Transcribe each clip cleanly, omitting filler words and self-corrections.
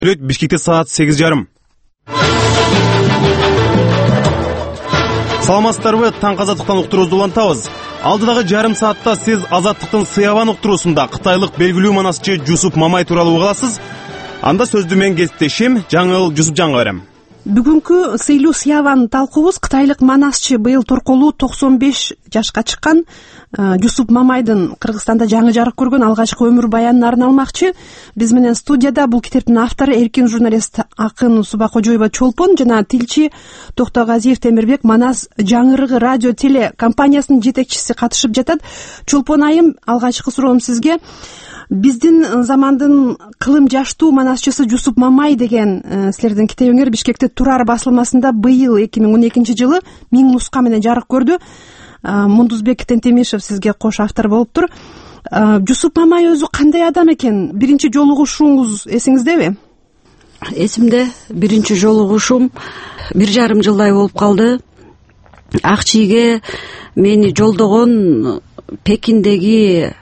Бишкекте саат 8:30. Саламатсыздарбы? Таң азаттыктан уктуруубузду улантабыз. Алдыдагы жарым саатта сиз Азаттыктын Сыябан уктуруусунда кытайлык белгилүү манасчы Жусуп Мамай тууралуу угаласыз. Анда сөздү мен кесиптешим Жаңыл Жусупжанга берем. Бүгүнкү сыйлуу Сыябан талкуубуз кытайлык манасчы быйыл торколуу 95 жашка чыккан Жусуп Мамайдын Кыргызстанда жаңы жарык көргөн алгачкы өмүр баянын арналмакчы. Биз менен студияда бул китептин автору эркин журналист Акын Субакожоева Чолпон жана тилчи Токтогазиев Темирбек Манас жаңырыгы радио теле компаниясынын жетекчиси катышып жатат. Чолпон айым, алгачкы суроом сизге. Биздин замандын кылым жаштуу манасчысы Жусуп Мамай деген силердин китебиңер Бишкекте Турар басылмасында быйыл 2012 1000 нуска менен жарык көрдү. Мундузбек Тентемишев сизге кош автор болуптур. Жусуп Мамай өзү кандай адам экен? Биринчи жолугушууңуз эсиңиздеби? Эсимде. Биринчи жолугушуум 1,5 жылдай болуп калды. Ак чийге мени жолдогон Пекиндеги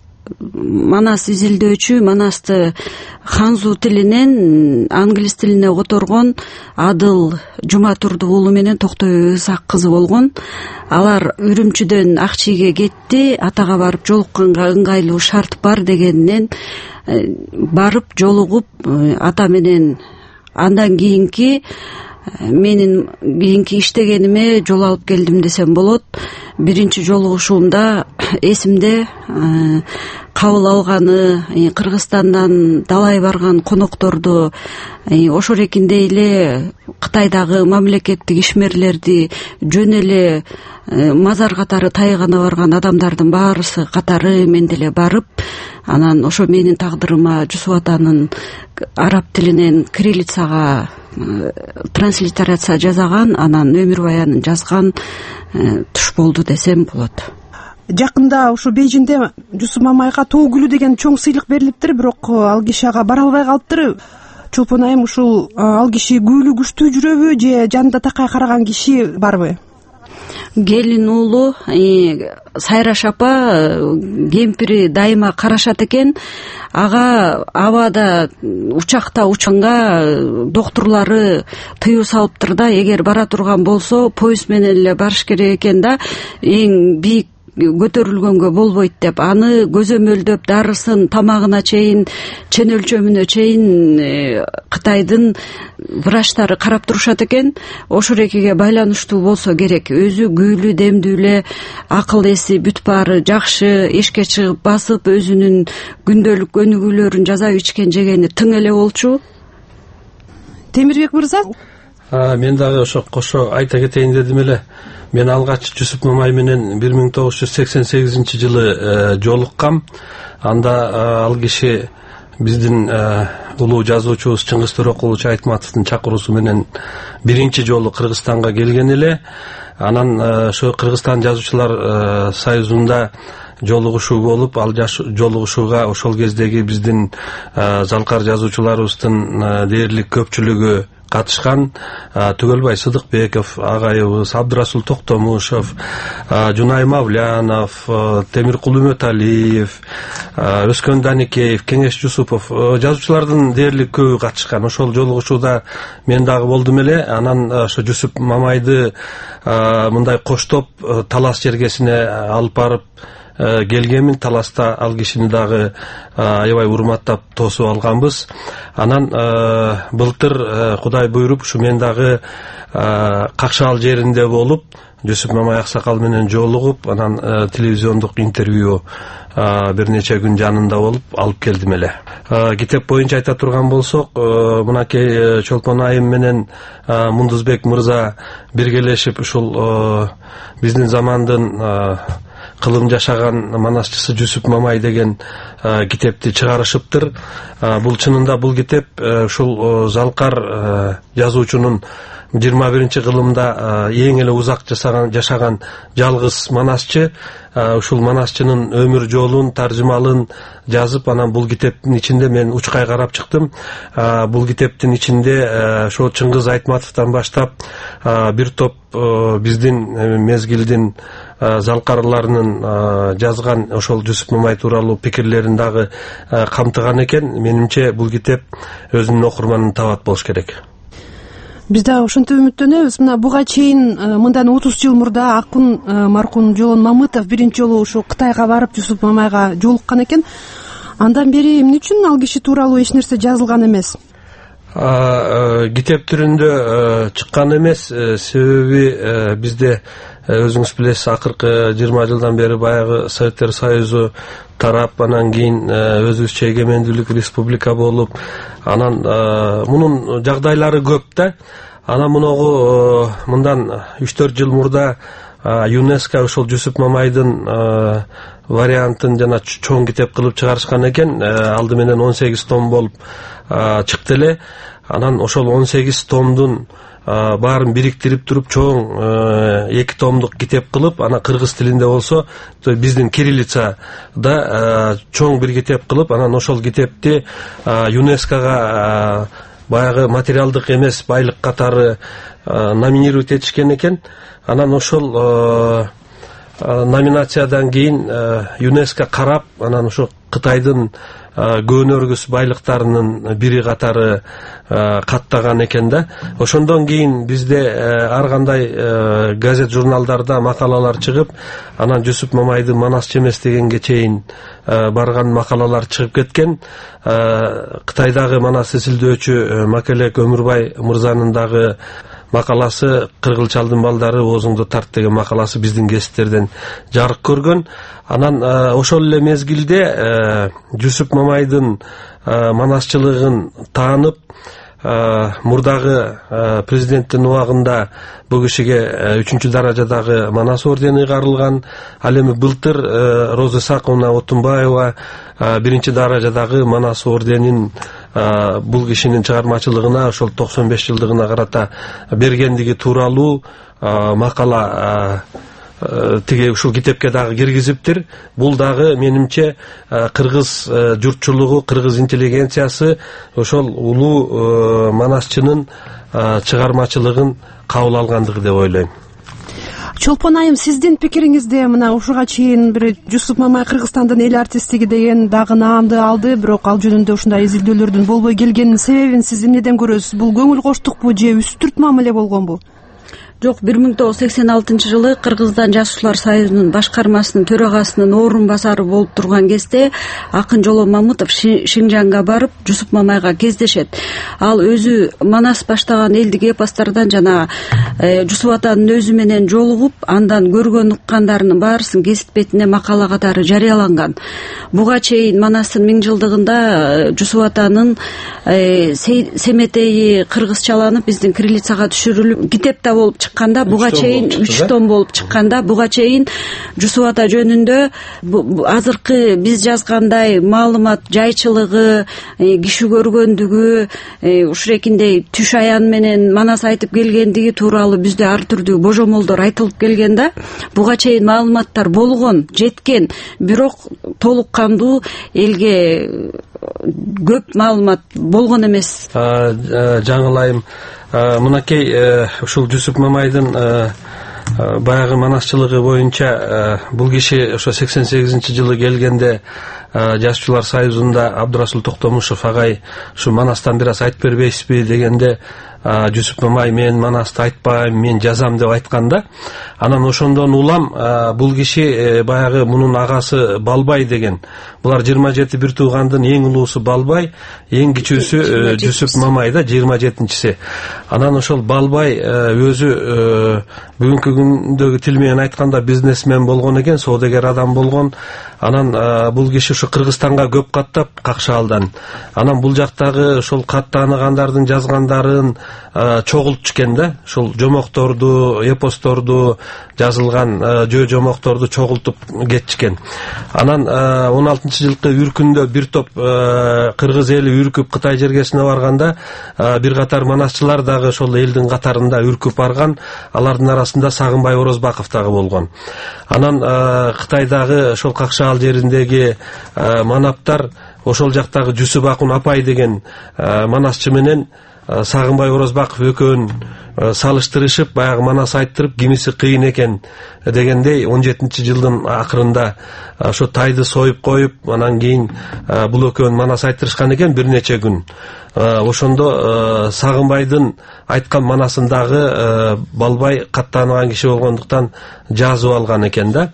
Манас изилдөөчү, Манасты ханзу тилинен англис тилине которгон Адыл Жуматурду уулу менен Токтой Ысак кызы болгон. Алар Үрүмчүдөн Ак чийге кетти, атага барып жолукканга ыңгайлуу шарт бар дегенинен барып жолугуп ата менен андан кийинки менин кийинки иштегениме жол алып келдим десем болот. Биринчи жолугушуумда эсимде кабыл алганы, Кыргызстандан далай барган конокторду, ошол экиндей эле Кытайдагы мамлекеттик ишмерлерди жөн эле мазар катары тайгана барган адамдардын баарысы катары мен деле барып, анан ошо менин тагдырыма Жусуп атанын араб тилинен кириллицага транслитерация жасаган, анан өмүр баянын жазган туш болду десем болот. Жакында ушу Бейжиңде Жусуп Мамайга тоо гүлү деген чоң сыйлык берилиптир, бирок ал киши ага бара албай калыптыр. Чолпон айым, ушул ал киши гүлү күчтүү жүрөбү же жанында такай караган киши барбы? Келин уулу Сайраш апа кемпири дайыма карашат экен. Ага абада учакта учканга доктурлары тыюу салыптыр да, эгер бара турган болсо поезд менен эле барыш керек экен да, эң бийик көтөрүлгөнгө болбойт деп, аны көзөмөлдөп дарысын тамагына чейин, чен өлчөмүнө чейин Кытайдын врачтары карап турушат экен. Ошол экиге байланыштуу болсо керек. Өзү күүлүү, демдүү эле, акыл эси бүт баары жакшы, эшикке чыгып басып өзүнүн күндөлүк өнүгүүлөрүн жасап ичкен жегени тың эле болчу. Темирбек мырза? Мен дагы ошо кошо айта кетейин дедим эле. Мен алгач Жусуп Мамай менен 1988 жылы жолуккам. Анда ал киши биздин улуу жазуучубуз Чыңгыз Төрөкулович Айтматовдун чакыруусу менен биринчи жолу Кыргызстанга келген эле. Анан ошо Кыргызстан жазуучулар союзунда жолугушуу болуп, ал жолугушууга ошол кездеги биздин залкар жазуучуларыбыздын дээрлик көпчүлүгү катышкан. Түгөлбай Сыдыкбеков агайыбыз, Абдырасул Токтомушев, Жунай Мавлянов, Темиркул Үмөталиев, Өскөн Даникеев, Кеңеш Жусупов, жазуучулардын дээрлик көбү катышкан. Ошол жолугушууда мен дагы болдум эле. Анан ошо Жусуп Мамайды мындай коштоп Талас жергесине алып барып келгенмин. Таласта ал кишини дагы аябай урматтап тосуп алганбыз. Анан былтыр Кудай буйруп ушу мен дагы Какшаал жеринде болуп, Жусуп Мамай аксакал менен жолугуп, анан телевизиондук интервью бир нече күн жанында болуп алып келдим эле. Китеп боюнча айта турган болсок, мынакей Чолпон айым менен Мундузбек мырза биргелешип ушул биздин замандын кылым жашаган манасчысы Жусуп Мамай деген китепти чыгарышыптыр. Бул чынында бул китеп ушул залкар жазуучунун 21 кылымда эң эле узак жашаган жалгыз манасчы, ушул манасчынын өмүр жолун, таржымалын жазып, анан бул китептин ичинде мен учкай карап чыктым. Бул китептин ичинде ошо Чыңгыз Айтматовдон баштап бир топ биздин мезгилдин залкарларынын жазган ошол Жусуп Мамай тууралуу пикирлерин дагы камтыган экен. Менимче бул китеп өзүнүн окурманын табат болуш керек. Биз дагы ошентип үмүттөнөбүз. Мына буга чейин мындан 30 жыл мурда акын маркум Жолон Мамытов биринчи жолу ушу Кытайга барып Жусуп Мамайга жолуккан экен. Андан бери эмне үчүн ал киши тууралуу эч нерсе жазылган эмес? Китеп түрүндө чыккан эмес. Себеби бизде өзүңүз билесиз, акыркы 20 жылдан бери баягы Советтер Союзу тарап, анан кийин өзүбүзчө эгемендүүлүк республика болуп, анан мунун жагдайлары көп да. Анан муногу мындан 3-4 жыл мурда ЮНЕСКО ошол Жусуп Мамайдын вариантын жана чоң китеп кылып чыгарышкан экен. Алды менен 18 том болуп чыкты эле. Анан ошол 18 томдун баарын бириктирип туруп чоң 2 томдук китеп кылып, анан кыргыз тилинде болсо, биздин кириллицада чоң бир китеп кылып, анан ошол китепти ЮНЕСКОга баягы материалдык эмес байлык катары номинировать этишкен экен. Анан ошол номинациядан кийин ЮНЕСКО карап, анан ошо Кытайдын көөнөргүс байлыктарынын бири катары каттаган экен да. Ошондон кийин бизде ар кандай газет журналдарда макалалар чыгып, анан Жусуп Мамайдын Манасчы эмес дегенге чейин барган макалалар чыгып кеткен. Кытайдагы Манас эсилдөөчү Макелек Өмүрбай мырзанын дагы макаласы «Кыргыл чалдын балдары оозуңду тарт» деген макаласы биздин гезиттерден жарык көргөн. Анан ошол эле мезгилде Жусуп Мамайдын манасчылыгын таанып, мурдагы президенттин убагында бул кишиге 3-чү даражадагы Манас ордени ыйгарылган. Ал эми былтыр Роза Исаковна Отунбаева 1-чи даражадагы Манас орденин бул кишинин чыгармачылыгына, ошол 95 жылдыгына карата бергендиги тууралуу макала тиги ушул китепке дагы киргизиптир. Бул дагы менимче кыргыз журтчулугу, кыргыз интеллигенциясы ошол улуу манасчынын чыгармачылыгын кабыл алгандыгы деп ойлойм. Чолпон айым, сиздин пикириңизде мына ушуга чейин бир Жусуп Мамай Кыргызстандын эл артисти деген дагы наамды алды, бирок ал жөнүндө ушундай изилдөөлөрдүн болбой келгенинин себебин сиз эмнеден көрөсүз? Бул көңүл коштукпу же үстүрт мамиле болгонбу? Жок, 1986 жылы Кыргызстан Жазуучулар союзунун башкармасынын төрагасынын орун басары болуп турган кезде акын Жолон Мамытов Шинжанга барып Жусуп Мамайга кездешет. Ал өзү Манас баштаган элдик эпостардан жана Жусуп атанын өзү менен жолугуп, андан көргөн уккандарынын баарысын гезит бетине макала катары жарыяланган. Буга чейин Манастын 1000 жылдыгында Жусуп атанын Семетейи кыргызчаланып биздин кириллицага түшүрүлүп китепте болуп чыкканда, буга чейин 3 том болуп чыкканда, буга чейин Жусуп ата жөнүндө азыркы биз жазгандай маалымат жайчылыгы, киши көргөндүгү, ушурекиндей түш аян менен Манас айтып келгендиги тууралуу бизде ар түрдүү божомолдор айтылып келген да. Буга чейин маалыматтар болгон, жеткен, бирок толук кандуу элге көп маалымат болгон эмес. Жаңылайым, мынакей ушул Жусуп Мамайдын баягы манасчылыгы боюнча бул киши ошо 88 жылы келгенде Жазуучулар союзунда Абдурасул Токтомушев агай ушу Манастан бир аз айтып бербейсизби дегенде Жусуп Мамай мен Манасты айтпайм, мен жазам деп айтканда, анан ошондон улам бул киши баягы мунун агасы Балбай деген. Булар 27 бир туугандын эң улуусу Балбай, эң кичүүсү Жусуп Мамай да 27-чиси. Анан ошол Балбай өзү бүгүнкү күндөгү тил менен айтканда бизнесмен болгон экен, соодагер адам болгон. Анан бул киши ушу Кыргызстанга көп каттап какшаалдан. Анан бул жактагы ошол кат тааныгандардын жазгандарын чогултчу экен да. Ошол жомокторду, эпосторду жазылган жөө жомокторду чогултуп кетчикен. Анан 16-жылкы үркүндө бир топ кыргыз эли үркүп Кытай жергесине барганда бир катар манасчылар дагы ошол элдин катарында үркүп барган. Алардын арасында Сагынбай Орозбаков дагы болгон. Анан Кытайдагы ошол какшаал жериндеги манаптар ошол жактагы Жусуп Акун апай деген манасчы менен Сагынбай Орозбаков экөөнүн салыштырышып баягы манас айттырып кимиси кыйын экен дегендей 17-жылдын акырында ошо тайды союп коюп анан кийин бул экөөнүн манас айттырышкан экен бир нече күн. Ошондо Сагынбайдын айткан манасындагы Балбай каттанган киши болгондуктан жазып алган экен да.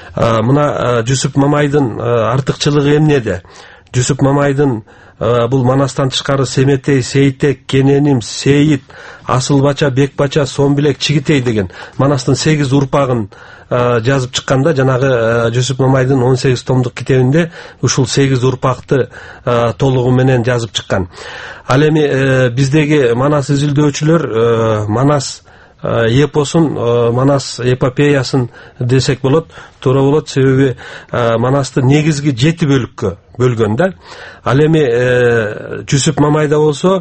Мына Жусуп Мамайдын артыкчылыгы эмнеде? Жусуп Мамайдын бул манастан тышкары Семетей, Сейтек, Кененим, Сейит, Асылбача, Бекбача, Сомбилек, Чигитей деген манастын 8 урпагын жазып чыкканда, жанагы Жусуп Мамайдын 18 томдук китебинде ушул 8 урпакты толугу менен жазып чыккан. Ал эми биздеги манас изилдөөчүлөр манас эпосун, манас эпопеясын десек болот, туура болот, себеби манасты негизги 7 бөлүккө бөлгөн да. Ал эми Жусуп Мамайда болсо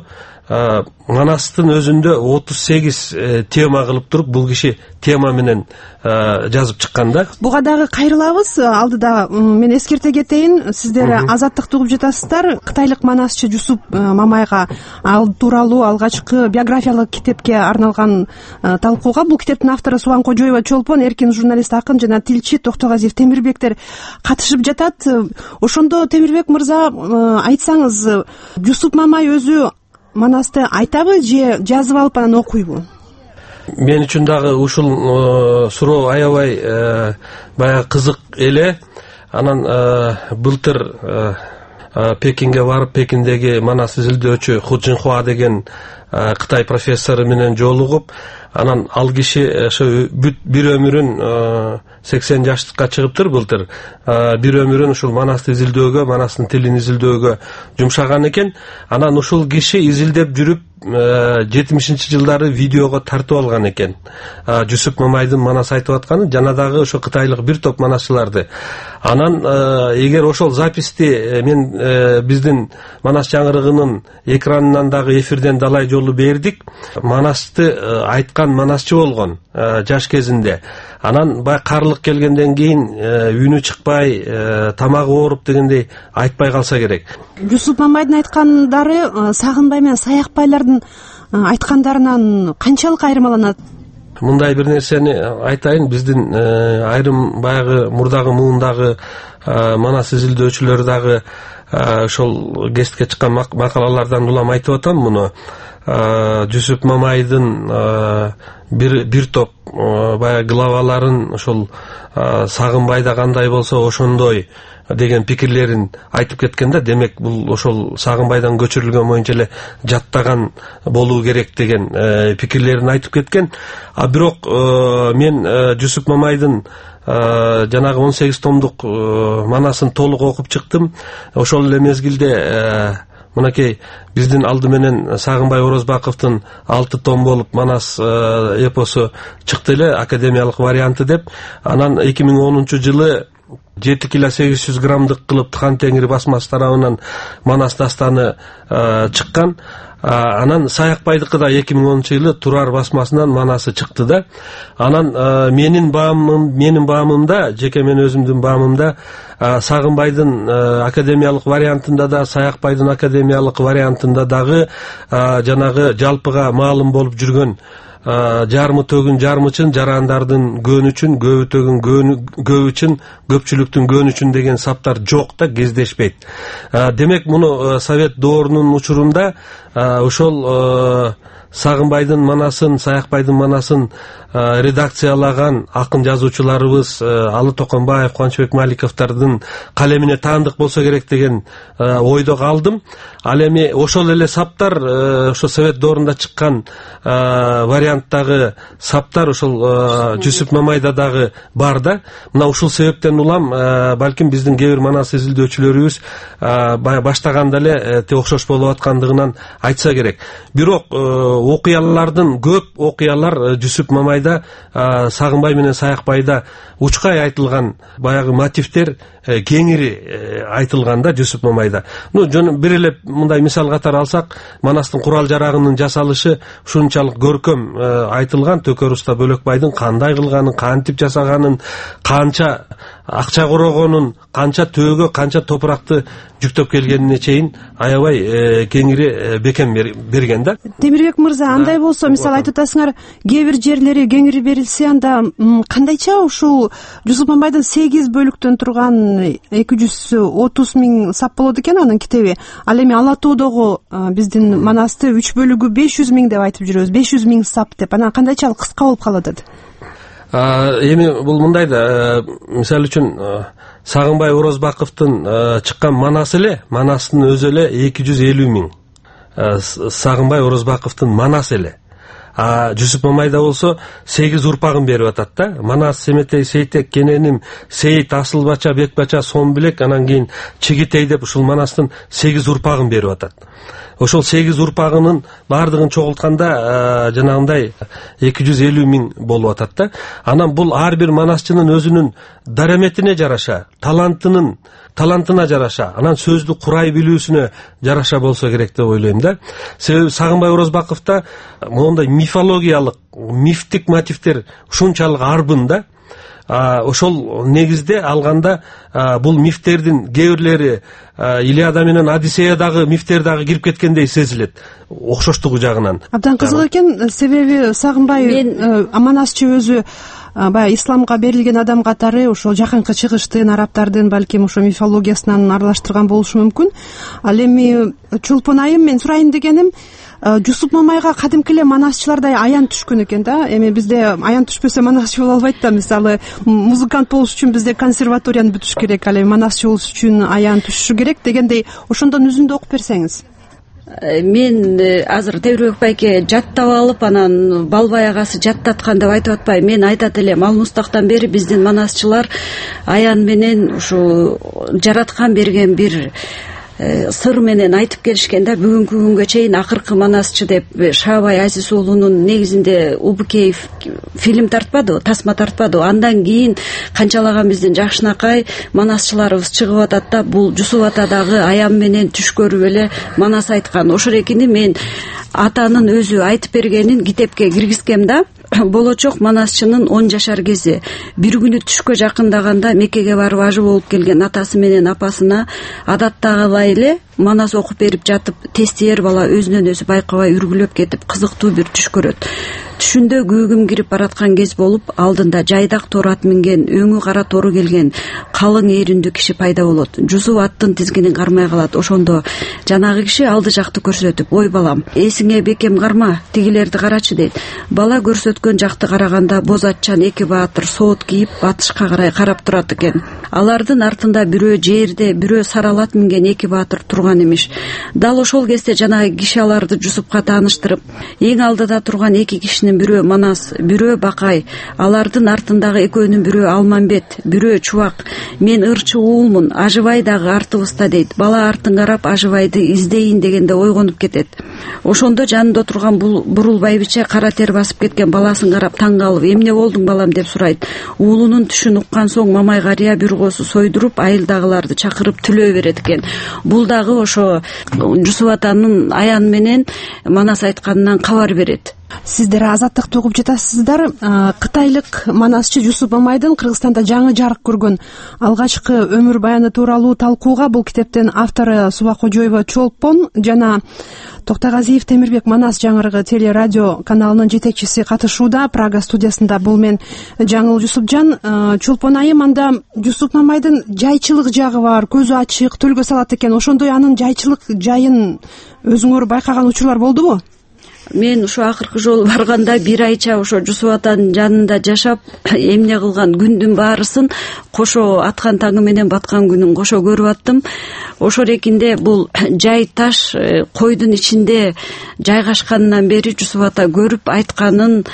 манастын өзүндө 38 тема кылып туруп бул киши тема менен жазып чыккан да. Буга дагы кайрылабыз. Алдыда мен эскерте кетейин, сиздер азаттыкты угуп жатасыздар. Кытайлык манасчы Жусуп Мамайга ал тууралуу алгачкы биографиялык китепке арналган талкууга бул китептин автору Субан Кожоева Чолпон, эркин журналист, акын жана тилчи Токтогазиев Темирбектер катышып жатат. Ошондо Темирбек мырза, айтсаңыз, Жусуп Мамай өзү манасты айтабы же жазып алып анан окуйбу? Мен үчүн дагы ушул суроо аябай баягы кызык эле. Анан былтыр Пекинге барып, Пекиндеги манас изилдөөчү Ху Жинхуа деген Кытай профессору менен жолугуп, анан ал киши ошо бир өмүрүн 80 жаштыкка чыгыптыр былтыр. Бир өмүрүн ушул манасты изилдөөгө, манастын тилин изилдөөгө жумшаган экен. Анан ушул киши изилдеп жүрүп 70-жылдары видеого тартып алган экен. Жусуп Мамайдын манас айтып атканы жана дагы ошо кытайлык бир топ манасчыларды. Анан эгер ошол записти мен биздин манас жаңырыгынын экранынан дагы эфирден далай жолу бердик. Манасты айткан манасчы болгон жаш кезинде. Анан бай карлык келгенден кийин үнү чыкпай, тамагы ооруп дегендей айтпай калса керек. Жусуп Мамайдын айткандары Сагынбай менен Саякбайлардын айткандарынан канчалык айырмаланат? Мындай бир нерсени айтайын, биздин айрым баягы мурдагы муундагы манас изилдөөчүлөр дагы ошол кесипке чыккан макалалардан улам айтып атам муну. Жусуп Мамайдын бир топ баягы главаларын ошол Сагынбайда кандай болсо ошондой деген пикирлерин айтып кеткен да. Демек бул ошол Сагынбайдан көчүрүлгөн боюнча эле жаттаган болуу керек деген пикирлерин айтып кеткен. Бирок мен Жусуп Мамайдын жанагы 18 томдук манасын толук окуп чыктым. Ошол эле мезгилде мынакей биздин алды менен Сагынбай Орозбаковдун 6 том болуп манас эпосу чыкты эле, академиялык варианты деп. Анан 2010-жылы 7 кило 800 граммдык кылып Хан Теңир басмасы тарабынан манас дастаны чыккан. Анан Саякбайдыкы да 2010-жылы Турар басмасынан манасы чыкты да. Анан менин баамымда, жеке мен өзүмдүн баамымда Сагынбайдын академиялык вариантында да, Саякбайдын академиялык вариантында дагы жанагы жалпыга маалым болуп жүргөн жарымы төгүн жармычын, жарандардын көөн үчүн, көбү төгүн көбү үчүн, көпчүлүктүн көөн үчүн деген саптар жок да, кездешпейт. Демек муну Совет доорунун учурунда ошол Сагынбайдын манасын, Саякбайдын манасын редакциялаган акын жазуучуларыбыз Алы Токонбаев, Кубанычбек Маликовдордун калемине таандык болсо керек деген ойдо калдым. Ал эми ошол эле саптар, ошо Совет доорунда чыккан варианттагы саптар ошол Жусуп Мамайда дагы бар да. Мына ушул себептен улам балким биздин кээ бир манас изилдөөчүлөрүбүз баштаганда эле окшош болуп аткандыгынан айтса керек. Бирок окуялардын көп окуялар Жусуп Мамайда, Сагынбай менен Саякбайда учкай айтылган баягы мотивдер кеңири айтылган да Жусуп Мамайда. Бир эле мындай мисал катары алсак, манастын курал жарагынын жасалышы ушунчалык көркөм айтылган. Төкөр Уста Бөлөкбайдын кандай кылганын, кантип жасаганын, канча акча корогонун канча төөгө канча топуракты жүктөп келгенине чейин аябай кеңири бекем берген да. Темирбек мырза, андай болсо, мисалы айтып атасыңар, кээ бир жерлери кеңири берилсе, анда кандайча ушул Жусуп Мамайдын 8 бөлүктөн турган 230 миң сап болот экен анын китеби. Ал эми Ала тоодогу биздин Манасты 3 бөлүгү 500 миң деп айтып жүрөбүз. 500 миң сап деп. Анан кандайча ал кыска болуп калат еді? Эми бул мындай да, мисалы үчүн Сагынбай Орозбаковдун чыккан Манасы эле, Манастын өзү эле 250 миң. Сагынбай Орозбаковдун Манасы эле. Жусуп Мамайда болсо 8 урпагын берип атат да. Манас, Семетей, Сейтек, Кененим, Сейит, Асылбача, Бекбача, Сомбилек, анан кийин Чигитей деп ушул Манастын 8 урпагын берип атат. Ошол 8 урпагынын бардыгын чогултканда жанагындай 250 миң болуп атат да. Анан бул ар бир манасчынын өзүнүн дараметине жараша, талантына жараша, анан сөздү курай билүүсүнө жараша болсо керек деп ойлойм да. Себеби Сагынбай Орозбаковдо моундай мифологиялык, мифтик мотивдер ушунчалык арбын да. Ошол негизде алганда бул мифтердин кээ бирлери Илиада менен Одиссеядагы мифтер дагы кирип кеткендей сезилет, окшоштугу жагынан. Абдан кызык экен, себеби Сагынбай Манасчы өзү баягы исламга берилген адам катары ошол жакынкы чыгыштын арабтардын балким ошо мифологиясынан аралаштырган болушу мүмкүн. Ал эми Чолпон айым, мен сурайын дегеним, Жусуп Мамайга кадимки эле манасчылардай аян түшкөн экен да. Эми бизде аян түшпөсө манасчы боло албайт да. Мисалы, музыкант болуш үчүн бизде консерваторияны бүтүш керек, ал эми манасчы болуш үчүн аян түшүшү керек дегендей, ошондон үзүндү окуп берсеңиз. Мен азыр Темирбек байке жаттап алып, анан Балбай агасы жаттаткан деп айтып атпайм. Мен айтат элем, ал мустактан бери биздин манасчылар аян менен ушу жараткан берген бир сыр менен айтып келишкен да. Бүгүнкү күнгө чейин акыркы манасчы деп Шаабай Азиз уулунун негизинде Убукеев фильм тартпады, тасма тартпады. Андан кийин канчалаган биздин жакшынакай манасчыларыбыз чыгып атат да, бул Жусуп атадагы аян менен түш көрүп эле манас айткан. Ошол экини мен атанын өзү айтып бергенин китепке киргизгем да. Болочок манасчынын 10 жашар кези бир күнү түшкө жакындаганда Меккеге барып ажы болуп келген атасы менен апасына адаттагылай эле манас окуп берип жатып, тестиер бала өзүнөн өзү байкабай үргүлөп кетип кызыктуу бир түш көрөт. Түшүндө күүгүм кирип бараткан кез болуп, алдында жайдак тор ат минген, өңү кара тору келген калың ээрүндүү киши пайда болот. Жусуп аттын тизгинин кармай калат. Ошондо жанагы киши алды жакты көрсөтүп, ой балам, эсиңе бекем карма, тигилерди карачы дейт. Бала көрсөткөн жакты караганда боз атчан эки баатыр соот кийип батышка карай карап турат экен. Алардын артында бирөө жерде, бирөө саралат минген эки баатыр турган эмиш. Дал ошол кезде жанагы киши аларды Жусупка тааныштырып, эң алдыда турган эки кишинин бирөө Манас, бирөө Бакай, алардын артындагы экөөнүн бирөө Алмамбет, бирөө Чубак. Мен ырчы уулмун, Ажыбай дагы артыбызда дейт. Бала артын карап Ажыбайды издейин дегенде ойгонуп кетет. Ошондо жанында турган бурул байбиче кара тер басып кеткен баласын карап таң калып, эмне болдуң балам деп сурайт. Уулунун түшүн уккан соң Мамай карыя бир коосу сойдуруп, айылдагыларды чакырып түлөө берет экен. Бул дагы ошо Жусуп атанын аян менен манас айтканынан кабар берет. Сиздер Азаттыкты угуп жатасыздар. Кытайлык манасчы Жусуп Мамайдын Кыргызстанда жаңы жарык көргөн алгачкы өмүр баяны тууралуу талкууга бул китептин автору Субакожоева Чолпон жана Токтогазиев Темирбек Манас жаңырыгы телерадио каналынын жетекчиси катышууда. Прага студиясында бул мен Жаңыл Жусупжан. Чолпон айым, анда Жусуп Мамайдын жайчылык жагы бар, көзү ачык, төлгө салат экен. Ошондой анын жайчылык жайын өзүңөр байкаган учурлар болдубу? Мен ушу акыркы жолу барганда бир айча ошо Жусуп атанын жанында жашап, эмне кылган күндүн баарысын кошо аткан таңы менен баткан күнүн кошо көрүп аттым. Ошол экинде бул жай таш койдун ичинде жайгашканынан бери Жусуп ата көрүп айтканын,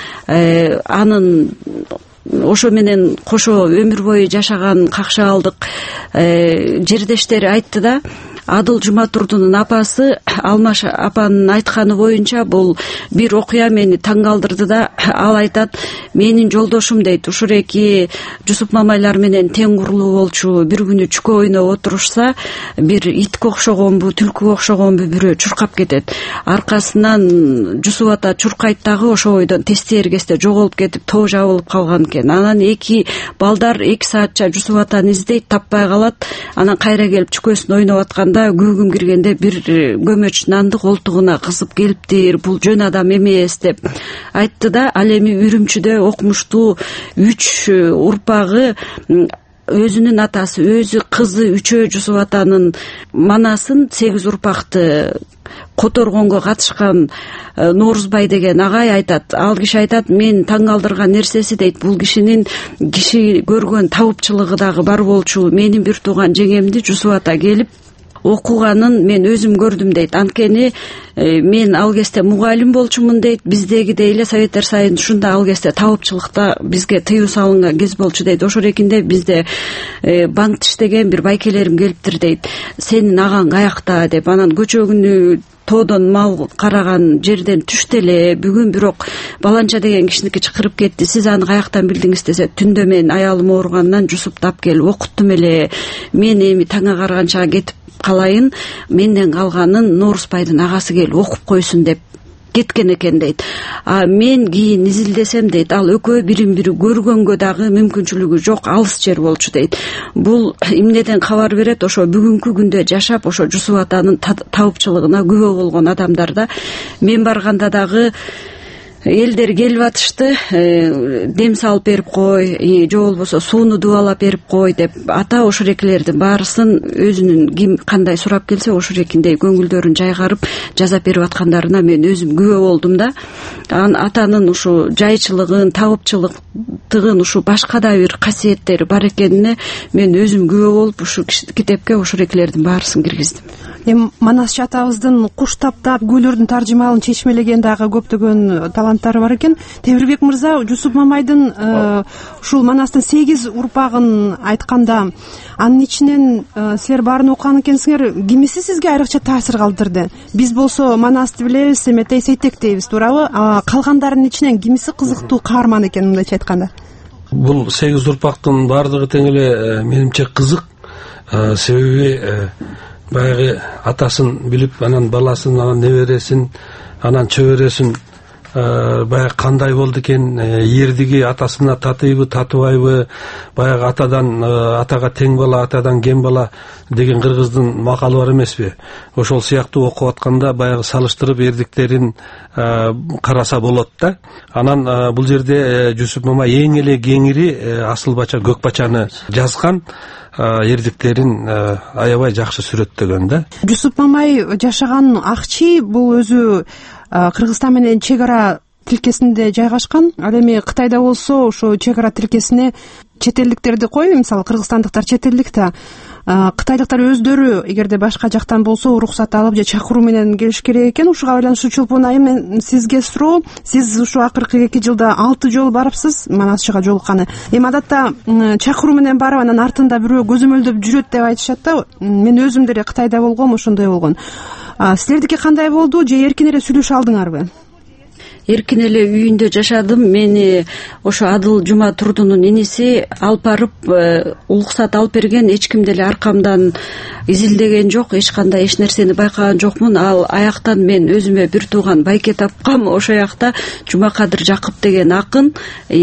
анын ошо менен кошо өмүр бою жашаган какшаалдык жердештери айтты да. Адыл Жуматурдунун апасы Алмаш апанын айтканы боюнча бул бир окуя мени таң калтырды да, ал айтат: менин жолдошум дейт, ушуреки Жусуп Мамайлар менен тең курулуу болчу, бир күнү чүкө ойноп отурушса, бир итке окшогонбу, түлкүгө окшогонбу бирөө чуркап кетет. Аркасынан Жусуп ата чуркайт дагы, ошо бойдон тесте жоголуп кетип, тоо жабылып калган экен. Анан эки балдар 2 саатча Жусуп атаны издейт, таппай калат. Анан кайра келип чүкөсүн ойноп атканда күүгүм киргенде бир көмөч нанды колтугуна кысып келиптир, бул жөн адам эмес деп айтты да, ал эми Үрүмчүдө окумуштуу 3 урпагы, өзүнүн атасы, өзү, кызы үчөө Жусуп атанын манасын 8 урпакты которгонго катышкан Норузбай деген агай айтат. Ал киши айтат: мен таң калтырган нерсеси дейт, бул кишинин киши көргөн табыпчылыгы дагы бар болчу. Менин бир тууган жеңемди Жусуп ата келип окуганын мен өзүм көрдүм дейт. Анткени мен ал кезде мугалим болчумун дейт. Биздегидей эле Советтер Союзунда ал кезде табыпчылыкта бизге тыюу салынган кез болчу дейт. Ошол экинде бизде банкта иштеген бир байкелерим келиптир дейт. Сенин агаң каякта деп. Анан көчө күнү тоодон мал караган жерден түштү эле. Бүгүн бирок баланча деген кишиники чакырып кетти. Сиз аны каяктан билдиңиз десе, түндө мен аялым ооругандан Жусупту алып келип окуттум эле. Мен эми таң агарганча кетип калайын, менден калганын Норузбайдын агасы келип окуп койсун деп кеткен экен дейт. Мен кийин изилдесем дейт, ал экөө бирин бири көргөнгө дагы мүмкүнчүлүгү жок, алыс жер болчу дейт. Бул эмнеден кабар берет? Ошо бүгүнкү күндө жашап, ошо Жусуп атанын табыпчылыгына күбө болгон адамдарда. Мен барганда дагы элдер келип атышты, дем салып берип кой, же болбосо сууну дубалап берип кой деп. Ата ошорекилердин баарысын өзүнүн ким кандай сурап келсе ошорекиндей көңүлдөрүн жайгарып жазап берип аткандарына мен өзүм күбө болдум да. Атанын ушу жайчылыгын, табыпчылыктыгын, ушу башка да бир касиеттери бар экенине мен өзүм күбө болуп, ушу китепке ошорекилердин баарысын киргиздим. Манасчы атабыздын куш таптап көйлөрдүн таржымалын чечмелеген дагы көптөгөн таланттары бар экен. Темирбек мырза, Жусуп Мамайдын ушул Манастын 8 урпагын айтканда, анын ичинен силер баарын окуган экенсиңер, кимиси сизге айрыкча таасир калтырды? Биз болсо Манасты билебиз, Эметей Сейтек дейбиз, туурабы? Калгандарынын ичинен кимиси кызыктуу каарман экен, мындайча айтканда? Бул 8 урпактын баардыгы тең эле менимче кызык. Себеби баягы атасын билип, анан баласын, анан небересин, анан чөбөрөсүн баягы кандай болду экен, эрдиги атасына татыйбы, татыбайбы, баягы атага тең бала, атадан кем бала деген кыргыздын макалы бар эмеспи? Ошол сыяктуу окуп атканда баягы салыштырып эрдиктерин караса болот да. Анан бул жерде Жусуп Мамай эң эле кеңири асыл бача, көк бачаны жазган, эрдиктерин аябай жакшы сүрөттөгөн да. Жусуп Мамай жашаган Акчи бул өзү Кыргызстан менен чек ара тилкесинде жайгашкан. Ал эми Кытайда болсо ошо чек ара тилкесине чет элдиктерди кой, мисалы кыргызстандыктар чет элдик да, кытайлыктар өздөрү эгерде башка жактан болсо уруксат алып же чакыруу менен келиш керек экен. Ушуга байланыштуу Чулпун айым, мен сизге суроо, сиз ушу акыркы 2 жылда 6 жолу барыпсыз Манасчыга жолукканы. Эми адатта чакыруу менен барып, анан артында бирөө көзөмөлдөп жүрөт деп айтышат да. Мен өзүм деле Кытайда болгом, ошондой болгон. Силердики кандай болду, же эркин эле сүйлөшө алдыңарбы? Эркин эле үйүндө жашадым. Мени ошо Адыл Жуматурдунун иниси алып барып, уруксат алып берген, эч ким деле аркамдан изилдеген жок, эч кандай эч нерсени байкаган жокмун. Ал аяктан мен өзүмө бир тууган байке тапкам. Ошол жакта Жумакадыр Жакып деген акын,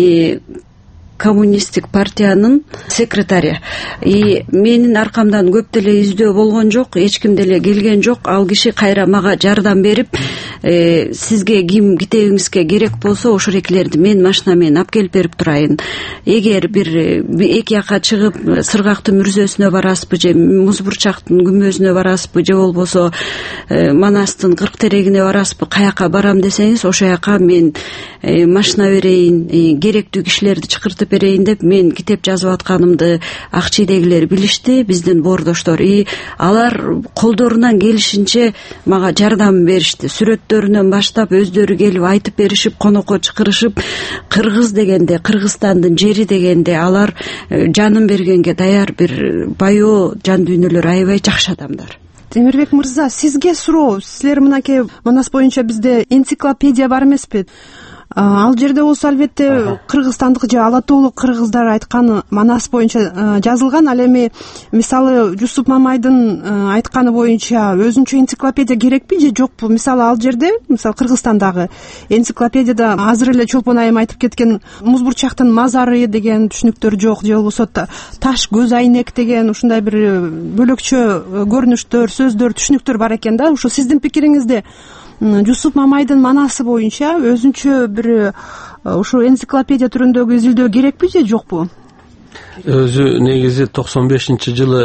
коммунисттик партиянын секретари. Менин аркамдан көп деле издөө болгон жок, эч ким деле келген жок. Ал киши кайра мага жардам берип, сизге ким китебиңизге керек болсо ошорекилерди мен машина менен алып келип берип турайын. Эгер бир эки жака чыгып Сыргактын мүрзөсүнө барасызбы, же Музбурчактын күмбөзүнө барасызбы, же болбосо Манастын 40 терегине барасызбы, каяка барам десеңиз, ошол жака мен машина берейин, керектүү кишилерди чакыртып берейин деп мен китеп жазып атканымды Акчийдегилер билишти, биздин боордоштор. Алар колдорунан келишинче мага жардам беришти. Сүрөттөрүнөн баштап өздөрү келип айтып беришип, конокко чакырышып, кыргыз дегенде, Кыргызстандын жери дегенде алар жанын бергенге даяр бир баю жан дүйнөлөр, аябай жакшы адамдар. Темирбек мырза, сизге суроо. Силер мынакей Манас боюнча бизде энциклопедия бар эмеспи? Ал жерде болсо албетте кыргызстандык же ала тоолук кыргыздар айтканы Манас боюнча жазылган. Ал эми мисалы Жусуп Мамайдын айтканы боюнча өзүнчө энциклопедия керекпи же жокпу? Мисалы ал жерде, мисалы Кыргызстандагы энциклопедияда азыр эле Чолпон айым айтып кеткен Музбурчактын мазары деген түшүнүктөр жок, же болбосо таш көз айнек деген ушундай бир бөлөкчө көрүнүштөр, сөздөр, түшүнүктөр бар экен да. Ушу сиздин пикириңизде Жусуп Мамайдын Манасы боюнча өзүнчө бир ушу энциклопедия түрүндөгү изилдөө керекпи же жокпу? Өзү негизи 95-жылы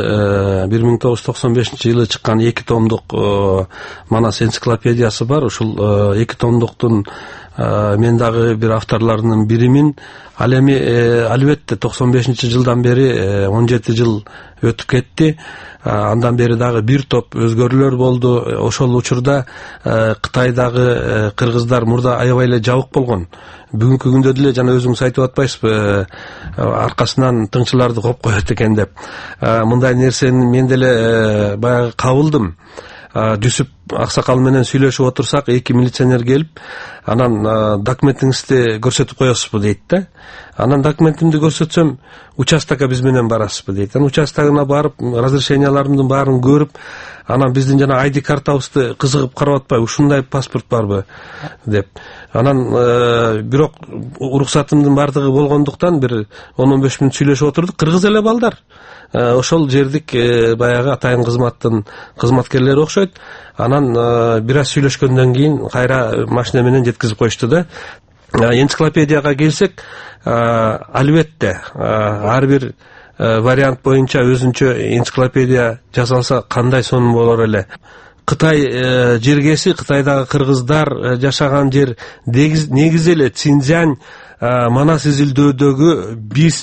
1995-жылы чыккан 2 томдук Манас энциклопедиясы бар. Ушул 2 томдуктун мен дагы бир авторлорунун биримин. Ал эми албетте 95-жылдан бери 17 жыл өтүп кетти. Андан бери дагы бир топ өзгөрүүлөр болду. Ошол учурда Кытайдагы кыргыздар мурда аябай эле жабык болгон. Бүгүнкү күндө деле жана өзүңүз айтып атпайсызбы, аркасынан тыңчыларды коп коет экен деп. Мындай нерсени мен деле баягы кабылдым. Жусуп аксакал менен сүйлөшүп отурсак, 2 милиционер келип, анан документиңизди көрсөтүп коесузбу дейт да. Анан документимди көрсөтсөм, участокко биз менен барасызбы дейт. Анан участогуна барып, разрешенияларымдын баарын көрүп, анан биздин жана ID картабызды кызыгып карап атпай, ушундай паспорт барбы деп. Анан бирок уруксатымдын бардыгы болгондуктан бир 10-15 мүнөт сүйлөшүп отурдук. Кыргыз эле балдар. Ошол жердик баягы атайын кызматтын кызматкерлери окшойт. Анан бир аз сүйлөшкөндөн кийин кайра машина менен жеткизип коюшту да. Энциклопедияга келсек, албетте ар бир вариант боюнча өзүнчө энциклопедия жасалса кандай сонун болор эле. Кытай жергеси, Кытайдагы кыргыздар жашаган жер негизи эле Цинцзянь Манас изилдөөдөгү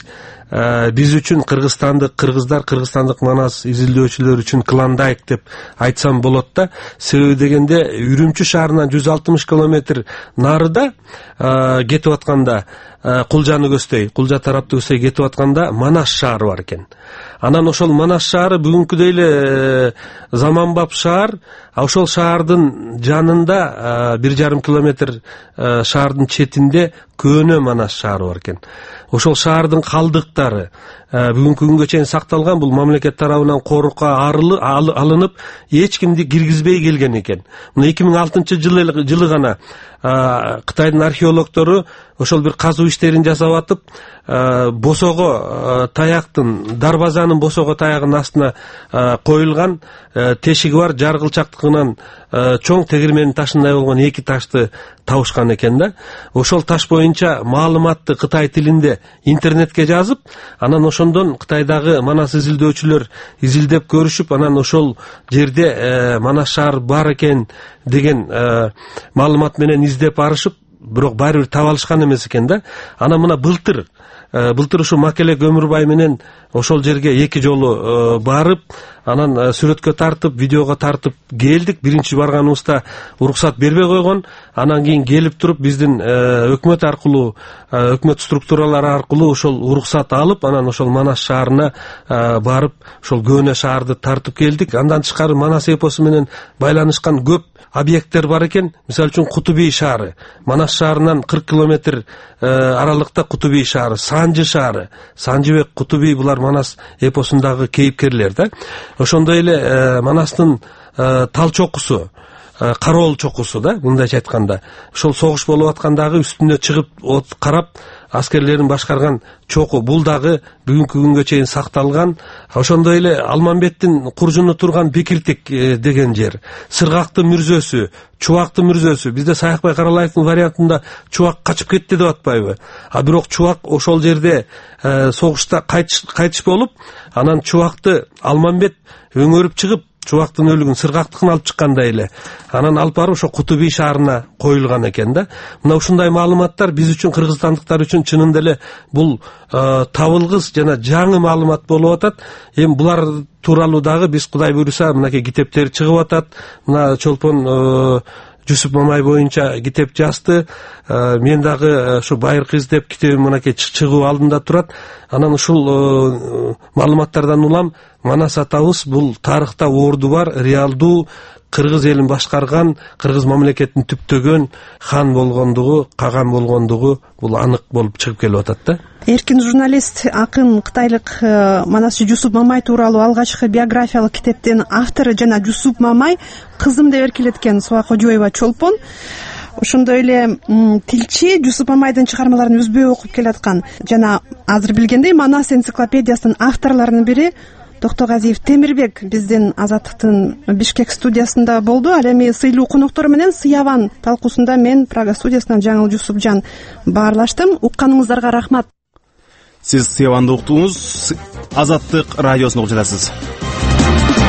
биз үчүн кыргыздар, кыргызстандык Манас изилдөөчүлөр үчүн Клондайк деп айтсам болот да. Себеби дегенде Үрүмчү шаарынан 160 километр нарыда кетип атканда, Кулжаны көздөй, Кулжа тарапты көздөй кетип атканда Манас шаары бар экен. Анан ошол Манас шаары бүгүнкүдөй эле заманбап шаар. Ошол шаардын жанында 1,5 километр шаардын четинде көөнө Манас шаары бар экен. Ошол шаардын калдыктары бүгүнкү күнгө чейин сакталган. Бул мамлекет тарабынан корукка алынып, эч кимди киргизбей келген экен. Мына 2006-жылы гана Кытайдын археологдору ошол бир казуу иштерин жасап атып, босого таяктын, дарбазанын босого таягынын астына коюлган тешиги бар жаргылчактыгынан чоң тегирменин ташындай болгон 2 ташты табышкан экен да. Ошол таш боюнча маалыматты Кытай тилинде интернетке жазып, анан ошондон Кытайдагы Манас изилдөөчүлөр изилдеп көрүшүп, анан ошол жерде Манас шаар бар экен деген маалымат менен издеп барышып, бирок баары бир таба алышкан эмес экен да. Анан мына былтыр ушу Макелек Өмүрбай менен ошол жерге 2 жолу барып, анан сүрөткө тартып, видеого тартып келдик. Биринчи барганыбызда уруксат бербей койгон. Анан кийин келип туруп биздин өкмөт аркылуу, өкмөт структуралары аркылуу ошол уруксат алып, анан ошол Манас шаарына барып, ошол көөнө шаарды тартып келдик. Андан тышкары Манас эпосу менен байланышкан көп объекттер бар экен. Мисалы үчүн Кутуби шаары, Манас шаарынан 40 километр аралыкта Кутуби шаары, Санжы шаары, Санжыбек, Кутуби булар Манас эпосундагы кейипкерлер да. Ошондой эле Манастын тал чокусу, Кароол чокусу да, мындайча айтканда. Ошол согуш болуп аткандагы үстүнө чыгып карап аскерлерин башкарган чоку, бул дагы бүгүнкү күнгө чейин сакталган. Ошондой эле Алмамбеттин куржуну турган Бекиртик деген жер, Сыргактын мүрзөсү, Чубактын мүрзөсү. Бизде Саякбай Каралаевдин вариантында Чубак качып кетти деп атпайбы? Бирок Чубак ошол жерде согушта кайтыш болуп, анан Чубакты Алмамбет өңөрүп чыгып, Чубактын өлүгүн, Сыргактыкын алып чыккандай эле, анан алып барып ошо Кутуби шаарына коюлган экен да. Мына ушундай маалыматтар биз үчүн, кыргызстандыктар үчүн чынында эле бул табылгыс жана жаңы маалымат болуп атат. Эми булар тууралуу дагы биз Кудай буйруса мынакей китептер чыгып атат. Мына Чолпон Жусуп Мамай боюнча китеп жазды. Мен дагы ушу Байыркы издеп китебим мынакей чыгуу алдында турат. Анан ушул маалыматтардан улам Манас атабыз бул тарыхта орду бар, реалдуу кыргыз элин башкарган, кыргыз мамлекетин түптөгөн хан болгондугу, каган болгондугу бул анык болуп чыгып келип атат да. Эркин журналист, акын кытайлык манасчы Жусуп Мамай тууралуу алгачкы биографиялык китептин автору жана Жусуп Мамай кызым деп эркелеткен Суа Кожоева Чолпон. Ошондой эле тилчи Жусуп Мамайдын чыгармаларын үзбөй окуп келаткан жана азыр билгендей Манас энциклопедиясынын авторлорунун бири Токтогазиев Темирбек биздин Азаттыктын Бишкек студиясында болду. Ал эми сыйлуу коноктору менен Сыяван талкуусунда мен Прага студиясынан Жаңыл Жусупжан баарлаштым. Укканыңыздарга рахмат. Сиз Сыяванды уктуңуз, Азаттык радиосун угуп жатасыз.